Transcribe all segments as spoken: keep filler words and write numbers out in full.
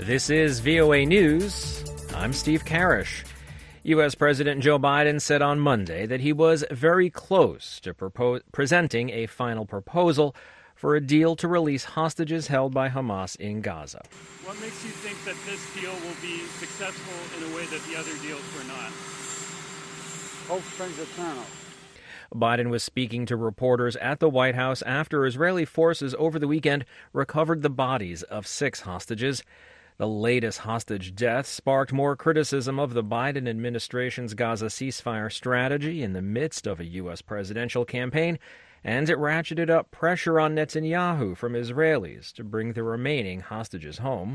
This is V O A News. I'm Steve Karish. U S. President Joe Biden said on Monday that he was very close to propose, presenting a final proposal for a deal to release hostages held by Hamas in Gaza. What makes you think that this deal will be successful in a way that the other deals were not? Hope springs eternal. Biden was speaking to reporters at the White House after Israeli forces over the weekend recovered the bodies of six hostages. The latest hostage death sparked more criticism of the Biden administration's Gaza ceasefire strategy in the midst of a U S presidential campaign, and it ratcheted up pressure on Netanyahu from Israelis to bring the remaining hostages home.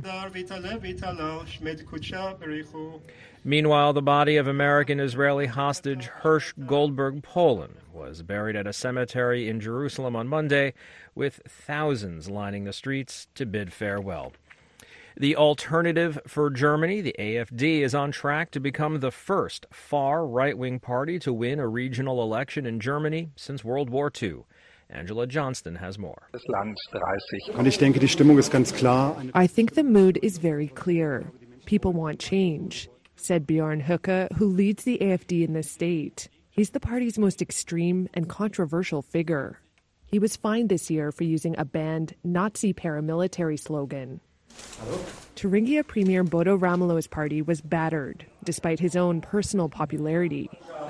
Meanwhile, the body of American-Israeli hostage Hersh Goldberg Poland was buried at a cemetery in Jerusalem on Monday, with thousands lining the streets to bid farewell. The Alternative for Germany, the A F D, is on track to become the first far right-wing party to win a regional election in Germany since World War Two. Angela Johnston has more. I think the mood is very clear. People want change, said Bjorn Höcke, who leads the A F D in the state. He's the party's most extreme and controversial figure. He was fined this year for using a banned Nazi paramilitary slogan. Thuringia Premier Bodo Ramelo's party was battered, despite his own personal popularity.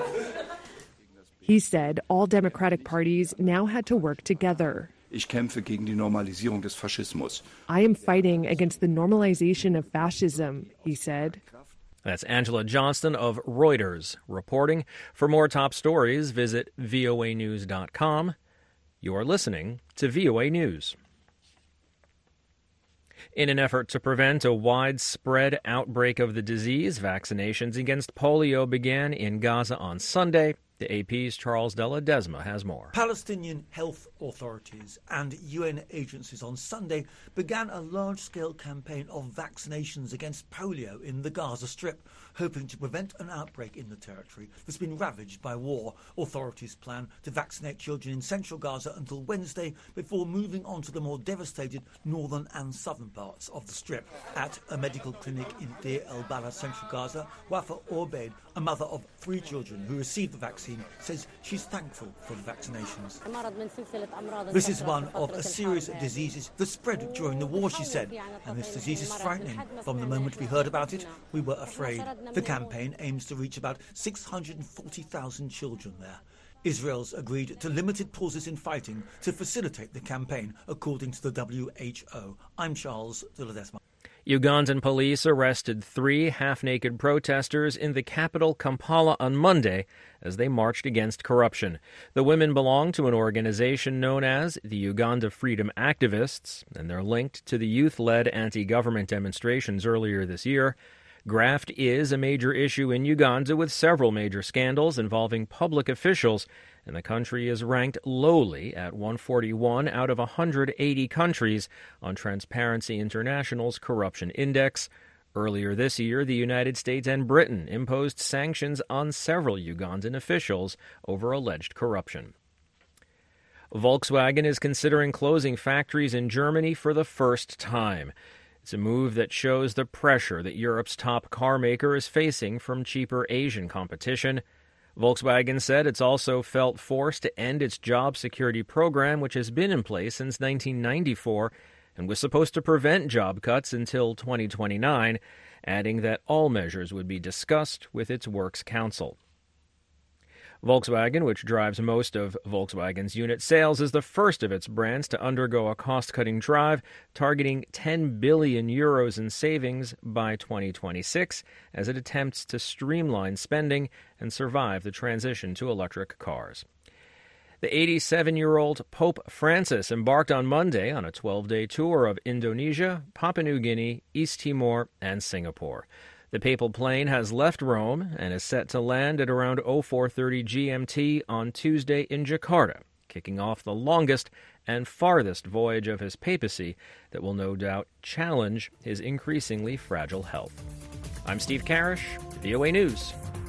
He said all Democratic parties now had to work together. Ich kämpfe gegen die Normalisierung des Faschismus. I am fighting against the normalization of fascism, he said. That's Angela Johnston of Reuters reporting. For more top stories, visit V O A news dot com. You are listening to V O A News. In an effort to prevent a widespread outbreak of the disease, vaccinations against polio began in Gaza on Sunday. The A P's Charles de Ledesma has more. Palestinian health authorities and U N agencies on Sunday began a large-scale campaign of vaccinations against polio in the Gaza Strip, hoping to prevent an outbreak in the territory that's been ravaged by war. Authorities plan to vaccinate children in central Gaza until Wednesday before moving on to the more devastated northern and southern parts of the Strip. At a medical clinic in Deir el-Balah, central Gaza, Wafa Orbeid, a mother of three children who received the vaccine, says she's thankful for the vaccinations. This is one of a series of diseases that spread during the war, she said, and this disease is frightening. From the moment we heard about it, we were afraid. The campaign aims to reach about six hundred forty thousand children there. Israel's agreed to limited pauses in fighting to facilitate the campaign, according to the W H O. I'm Charles de Ledesma. Ugandan police arrested three half-naked protesters in the capital Kampala on Monday as they marched against corruption. The women belong to an organization known as the Uganda Freedom Activists, and they're linked to the youth-led anti-government demonstrations earlier this year. Graft is a major issue in Uganda, with several major scandals involving public officials, and the country is ranked lowly at one forty-one out of one hundred eighty countries on Transparency International's Corruption Index. Earlier this year, the United States and Britain imposed sanctions on several Ugandan officials over alleged corruption. Volkswagen is considering closing factories in Germany for the first time. It's a move that shows the pressure that Europe's top car maker is facing from cheaper Asian competition. Volkswagen said it's also felt forced to end its job security program, which has been in place since nineteen ninety-four and was supposed to prevent job cuts until twenty twenty-nine, adding that all measures would be discussed with its Works Council. Volkswagen, which drives most of Volkswagen's unit sales, is the first of its brands to undergo a cost-cutting drive, targeting ten billion euros in savings by twenty twenty-six as it attempts to streamline spending and survive the transition to electric cars. The eighty-seven-year-old Pope Francis embarked on Monday on a twelve-day tour of Indonesia, Papua New Guinea, East Timor, and Singapore. The papal plane has left Rome and is set to land at around oh four thirty G M T on Tuesday in Jakarta, kicking off the longest and farthest voyage of his papacy that will no doubt challenge his increasingly fragile health. I'm Steve Karish, V O A News.